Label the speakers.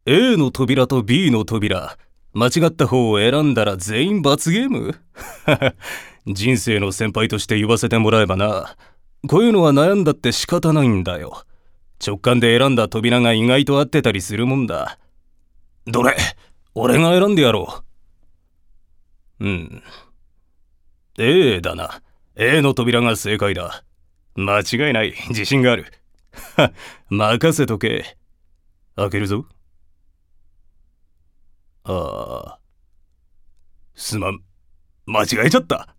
Speaker 1: A の扉と B の扉、間違った方を選んだら全員罰ゲーム人生の先輩として言わせてもらえばな、こういうのは悩んだって仕方ないんだよ。直感で選んだ扉が意外と合ってたりするもんだ。どれ、俺が選んでやろう。A だな。A の扉が正解だ。間違いない。自信がある。任せとけ。開けるぞ。すまん。間違えちゃった。